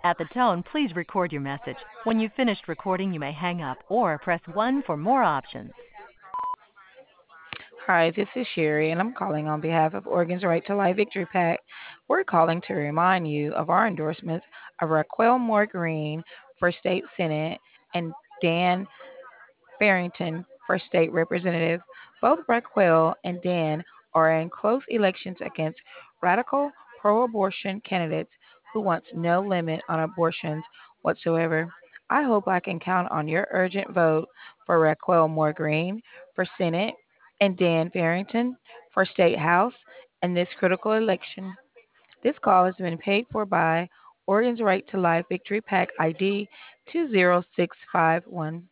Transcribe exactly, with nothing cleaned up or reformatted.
At the tone, please record your message. When you've finished recording, you may hang up or press one for more options. Hi, this is Sherry, and I'm calling on behalf of Oregon's Right to Life Victory PAC. We're calling to remind you of our endorsements of Raquel Moore Green for State Senate and Dan Farrington for State Representative. Both Raquel and Dan are in close elections against radical pro abortion candidates who want no limit on abortions whatsoever. I hope I can count on your urgent vote for Raquel Moore Green for Senate and Dan Farrington for State House in this critical election. This call has been paid for by Oregon's Right to Life Victory PAC I D two zero six five one.